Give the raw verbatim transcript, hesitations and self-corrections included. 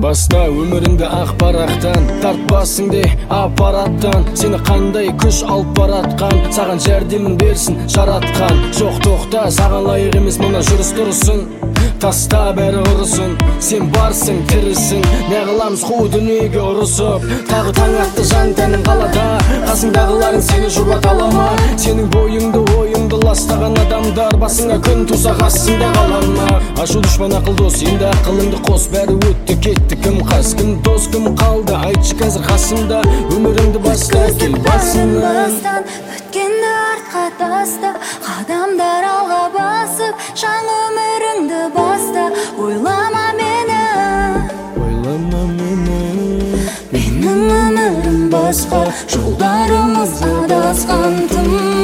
Баста өміріңді ақ парақтан, тартпасың де аппараттан. Сені қандай күш алып баратқан, саған жәрдемін берсін жаратқан. Жоқ тоқта, саған лайық емес мына жүріс тұрысын. Таста бәрі ұрысын, сен барсың тірісің. Не қыламыз қу дүниеге ұрысып, тағы таң атты жан тәнің қалада. Қасыңдағыларың сені жұбат алама. Сенің бойыңды ойыңды ластаған адамдар басыңа күн туса қасында қалама. Ашу дұшпан ақыл дос, енді ақылыңды қос. Бәрі өтті кетті, кім қас, кім дос, кім қалды? Айтшы қазір қасымда, өміріңді баста кел басынан. Өткенді артқа таста, қадамдар алға басып, жаңа өміріңді баста. Ойлама мені, ойлама мені, менің өмірім басқа, жолдарымыз адасқан тым.